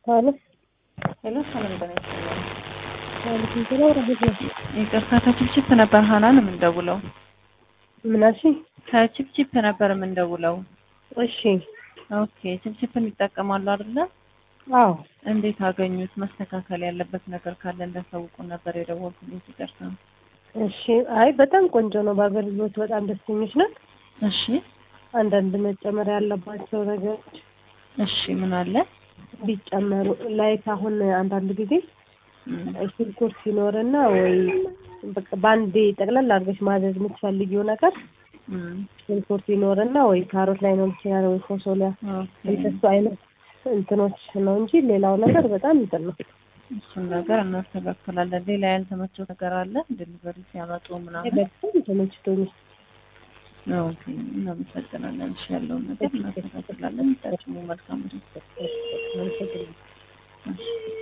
አሎ ሄሎ ሰላም በነኝ። አለይኩም ሰላም ወራህመቱላህ። ይቅርታ ከችፕችፕ ነበር ሀናን የምንደውለው። ምን አልሽ? ከችፕችፕ ነበር የምንደውለው። እሺ። ኦኬ ችፕችፕን ይጠቀማሉ አይደለ? አዎ። እንዴት አገኙት? መስተካከል ያለበት ነገር ካለ እንዳሳውቁን ነበር የደወልኩት። ይቅርታ። እሺ። አይ በጣም ቆንጆ ነው። በአገልግሎት በጣም ደስተኞች ነን። እሺ አንዳንድ መጨመር ያለባቸው ነገሮች እሺ ምን አለ? ቢጨመሩ ላይክ አሁን አንዳንድ ጊዜ ሽንኩርት ሲኖርና ወይ በቃ ባንዴ ጠቅላላ አድርገሽ ማዘዝ የምትፈልጊው ነገር ሽንኩርት ሲኖርና ወይ ካሮት ላይ ነው ይችላል ወይ ፎሶሊያ እንደሱ አይነት እንትኖች ነው እንጂ ሌላው ነገር በጣም እንትን ነው። እሱን ነገር እናስተካክላለን። ሌላ ያልተመቸው ነገር አለ? ዴሊቨሪ ሲያመጡ ምናምን በጣም ተመችቶኛል። ኦኬ እናመሰግናለን። እሺ ያለውን ነገር እናስተካክላለን። ታችሙ መልካም ነው።